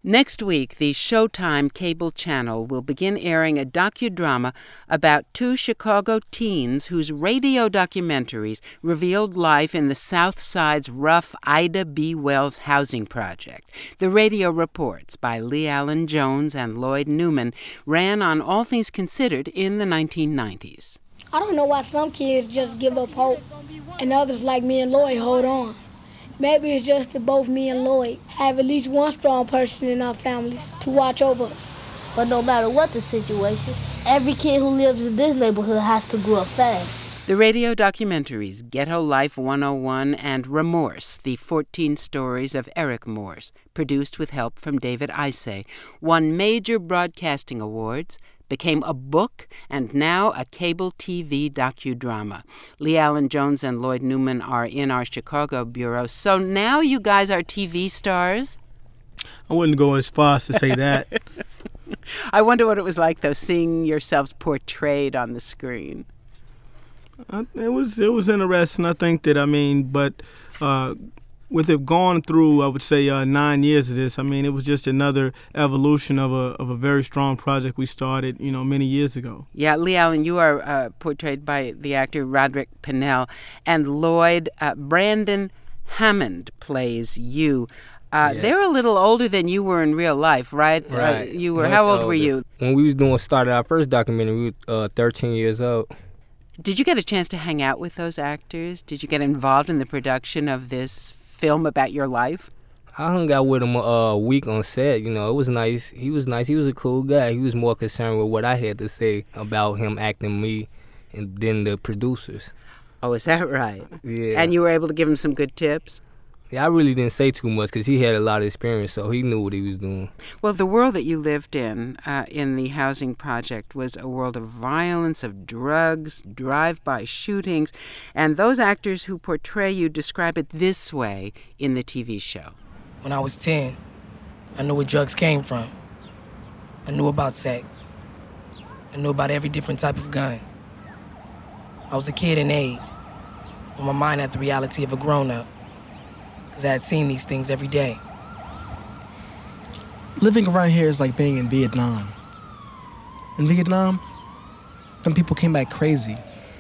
Next week, the Showtime cable channel will begin airing a docudrama about two Chicago teens whose radio documentaries revealed life in the South Side's rough Ida B. Wells housing project. The Radio Reports by Lee Allen Jones and Lloyd Newman ran on All Things Considered in the 1990s. I don't know why some kids just give up hope and others like me and Lloyd hold on. Maybe it's just that both me and Lloyd have at least one strong person in our families to watch over us. But no matter what the situation, every kid who lives in this neighborhood has to grow up fast. The radio documentaries Ghetto Life 101 and Remorse, the 14 Stories of Eric Morse, produced with help from David Isay, won major broadcasting awards, became a book, and now a cable TV docudrama. Lee Allen Jones and Lloyd Newman are in our Chicago bureau. So now you guys are TV stars? I wouldn't go as far as to say that. I wonder what it was like, though, seeing yourselves portrayed on the screen. It was interesting. I think that, with it gone through, I would say 9 years of this, it was just another evolution of a very strong project we started, many years ago. Yeah, Lee Allen, you are portrayed by the actor Roderick Pennell, and Lloyd, Brandon Hammond plays you. Yes. They're a little older than you were in real life, right? Right. You were. How old were you? When we started our first documentary, we were 13 years old. Did you get a chance to hang out with those actors? Did you get involved in the production of this film about your life? I hung out with him a week on set. It was nice. He was nice. He was a cool guy. He was more concerned with what I had to say about him acting me than the producers. Oh, is that right? Yeah. And you were able to give him some good tips? Yeah, I really didn't say too much because he had a lot of experience, so he knew what he was doing. Well, the world that you lived in the housing project was a world of violence, of drugs, drive-by shootings, and those actors who portray you describe it this way in the TV show. When I was 10, I knew where drugs came from. I knew about sex. I knew about every different type of gun. I was a kid in age, but my mind had the reality of a grown-up, because I had seen these things every day. Living around here is like being in Vietnam. In Vietnam, them people came back crazy.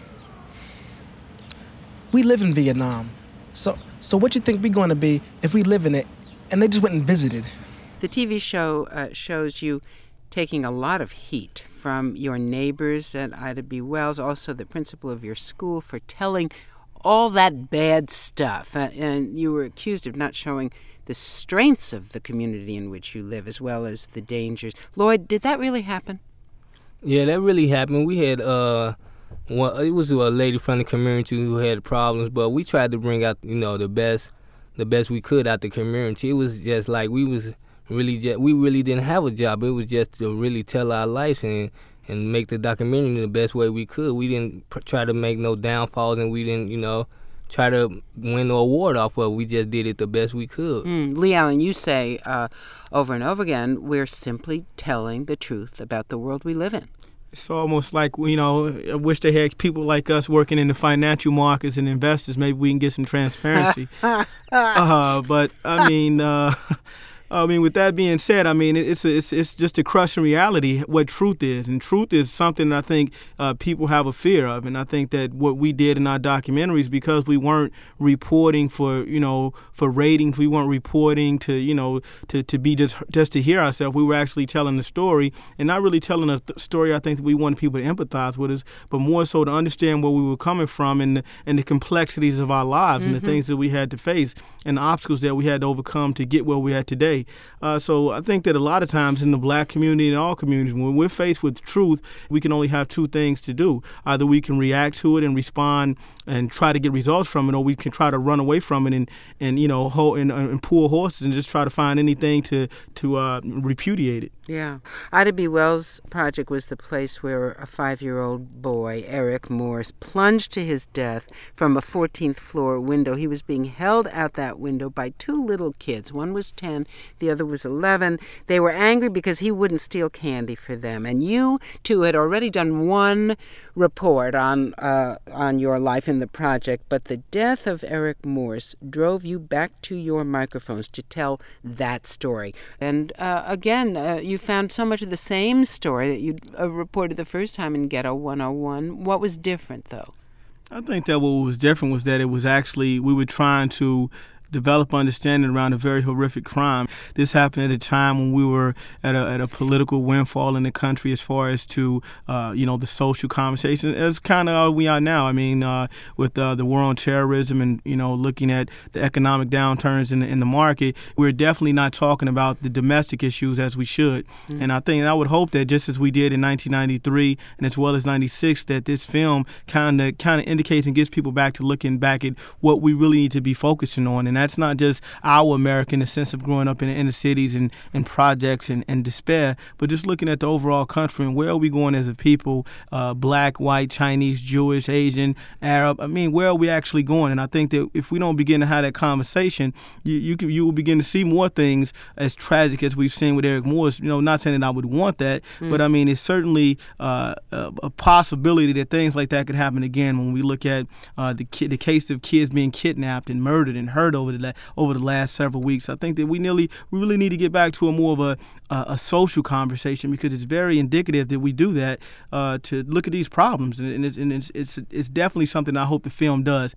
We live in Vietnam. So what you think we're going to be if we live in it and they just went and visited? The TV show shows you taking a lot of heat from your neighbors at Ida B. Wells, also the principal of your school, for telling all that bad stuff, and you were accused of not showing the strengths of the community in which you live as well as the dangers. Lloyd, did that really happen? Yeah, that really happened. We had it was a lady from the community who had problems, but we tried to bring out the best we could out the community. It was just like we really didn't have a job. It was just to really tell our lives and make the documentary the best way we could. We didn't try to make no downfalls, and we didn't, try to win no award off of it. We just did it the best we could. Lee Allen, you say over and over again, we're simply telling the truth about the world we live in. It's almost like, I wish they had people like us working in the financial markets and investors. Maybe we can get some transparency. With that being said, it's just a crushing reality what truth is, and truth is something that I think people have a fear of, and I think that what we did in our documentaries, because we weren't reporting for ratings, we weren't reporting to be just to hear ourselves. We were actually telling the story, and not really telling a story I think that we wanted people to empathize with us, but more so to understand where we were coming from and the complexities of our lives and the things that we had to face and the obstacles that we had to overcome to get where we are today. So I think that a lot of times in the black community and all communities, when we're faced with truth, we can only have two things to do. Either we can react to it and respond and try to get results from it, or we can try to run away from it and pull horses and just try to find anything to repudiate it. Yeah. Ida B. Wells Project was the place where a 5-year-old boy, Eric Morse, plunged to his death from a 14th floor window. He was being held out that window by 2 little kids. One was 10, the other was 11. They were angry because he wouldn't steal candy for them. And you two had already done one report on your life in the project, but the death of Eric Morse drove you back to your microphones to tell that story. And again, you found so much of the same story that you reported the first time in Ghetto 101. What was different, though? I think that what was different was that it was actually, we were trying to develop understanding around a very horrific crime. This happened at a time when we were at a political windfall in the country as far as to, the social conversation. It's kind of how we are now. I mean, with the war on terrorism and, looking at the economic downturns in the market, we're definitely not talking about the domestic issues as we should. Mm-hmm. And I would hope that just as we did in 1993 and as well as 96, that this film kind of indicates and gets people back to looking back at what we really need to be focusing on. And that's not just our America in the sense of growing up in the inner cities and projects and despair, but just looking at the overall country and where are we going as a people, black, white, Chinese, Jewish, Asian, Arab. I mean, where are we actually going? And I think that if we don't begin to have that conversation, you will begin to see more things as tragic as we've seen with Eric Morse. Not saying that I would want that, but I mean, it's certainly a possibility that things like that could happen again when we look at the case of kids being kidnapped and murdered and hurt over the last several weeks. I think that we really need to get back to a more of a social conversation, because it's very indicative that we do that to look at these problems, and it's definitely something I hope the film does.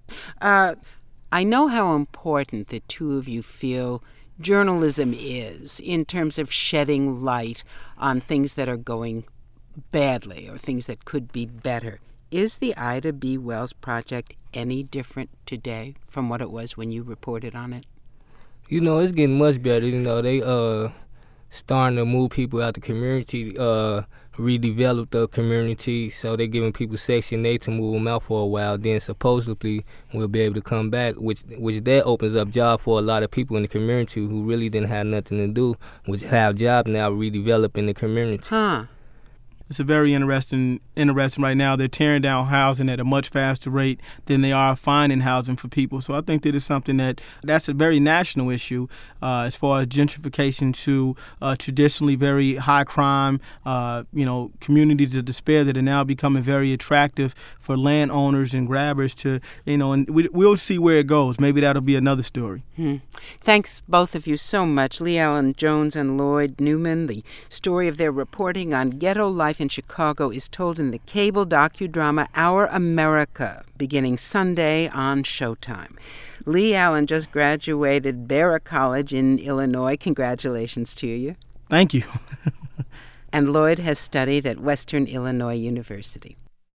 I know how important the two of you feel journalism is in terms of shedding light on things that are going badly or things that could be better. Is the Ida B. Wells Project any different today from what it was when you reported on it? It's getting much better. They starting to move people out the community, redevelop the community, so they're giving people Section 8 to move them out for a while. Then supposedly we'll be able to come back, which that opens up jobs for a lot of people in the community who really didn't have nothing to do, which have jobs now redeveloping the community. Huh. It's a very interesting right now. They're tearing down housing at a much faster rate than they are finding housing for people. So I think that it's something that's a very national issue as far as gentrification to traditionally very high crime, communities of despair that are now becoming very attractive for landowners and grabbers to, and we'll see where it goes. Maybe that'll be another story. Thanks, both of you, so much. Lee Allen Jones and Lloyd Newman. The story of their reporting on ghetto life in Chicago is told in the cable docudrama Our America, beginning Sunday on Showtime. Lee Allen just graduated Barrett College in Illinois. Congratulations to you. Thank you. And Lloyd has studied at Western Illinois University.